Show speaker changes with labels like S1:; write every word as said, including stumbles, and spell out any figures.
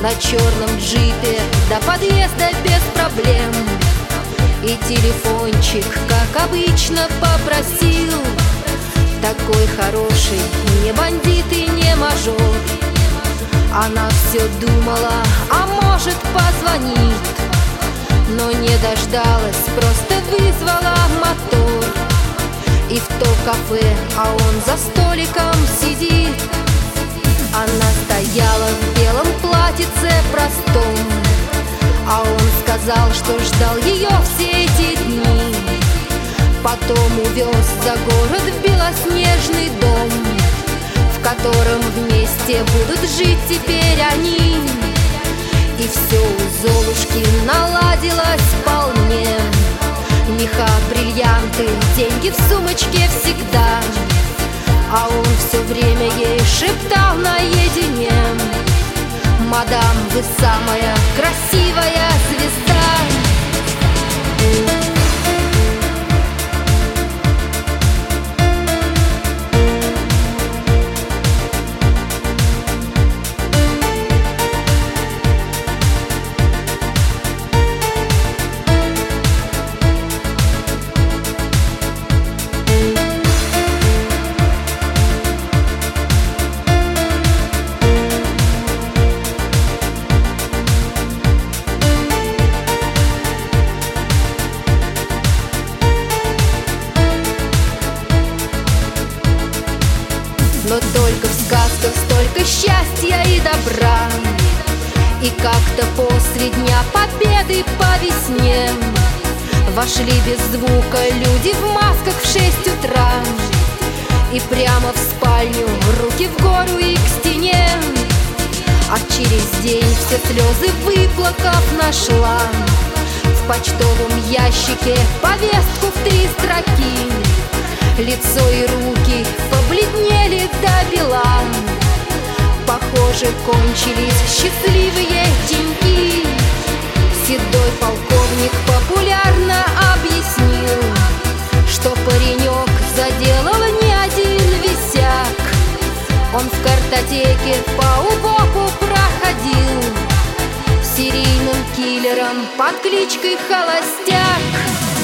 S1: на черном джипе до подъезда без проблем. И телефончик, как обычно, попросил. Такой хороший, не бандит и не мажор. Она все думала, а может, позвонит, но не дождалась, просто вызвала мотор. И в то кафе, а он за столиком сидит. Она стояла в белом платьице простом, а он сказал, что ждал ее все эти дни. Потом увез за город в белоснежный дом, в котором вместе будут жить теперь они. И все у Золушки наладилось вполне. Меха, бриллианты, деньги в сумочке всегда. А он все время ей шептал наедине: мадам, вы самая красивая звезда. Но только в сказках столько счастья и добра. И как-то после Дня Победы по весне вошли без звука люди в масках в шесть утра. И прямо в спальню, руки в гору и к стене. А через день все слезы выплакав нашла в почтовом ящике повестку в три строки. Лицо и руки побледнели до бела. Похоже, кончились счастливые деньги. Седой полковник популярно объяснил, что паренек заделал не один висяк. Он в картотеке по УБОПу проходил серийным киллером под кличкой Холостяк.